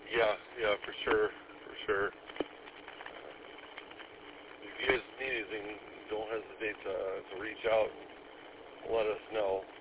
Yeah, for sure, for sure. If you guys need anything, don't hesitate to reach out and let us know.